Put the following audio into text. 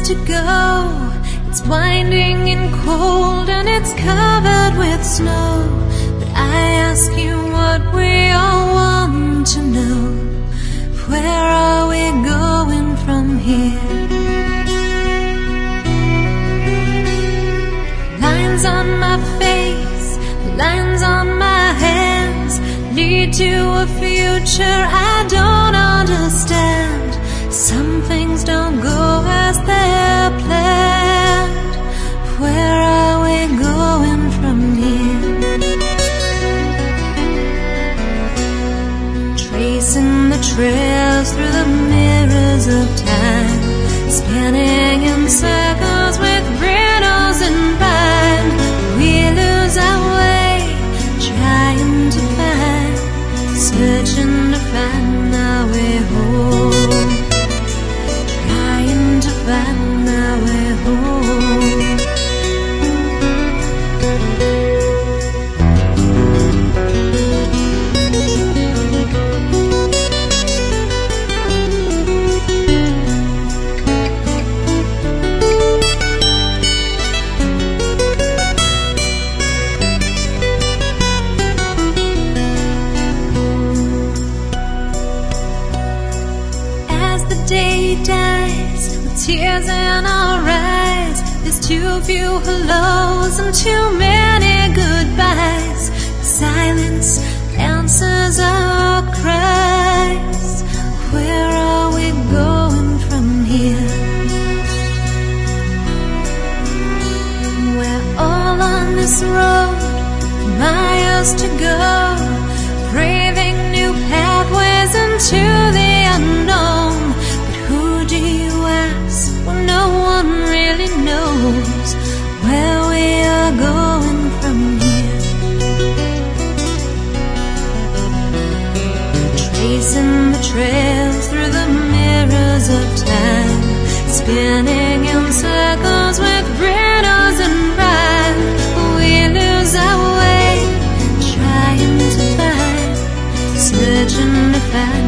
to go. It's winding and cold and it's covered with snow. But I ask you what we all want to know. Where are we going from here? Lines on my face, lines on my hands lead to a future I don't understand. Some things don't go as they're planned. Where are we going from here? Tracing the trails through the mirrors of time, spinning in circles with riddles in mind. We lose our way, trying to find, searching to find our way home, trying to find our way home. Day dies with tears in our eyes. There's too few hellos and too many goodbyes. Silence answers our cries. Where are we going from here? We're all on this road, miles to go, braving new pathways into the unknown. Do you ask when no one really knows where we are going from here? Tracing the trails through the mirrors of time, spinning in circles with riddles and rhyme. We lose our way, trying to find, searching to find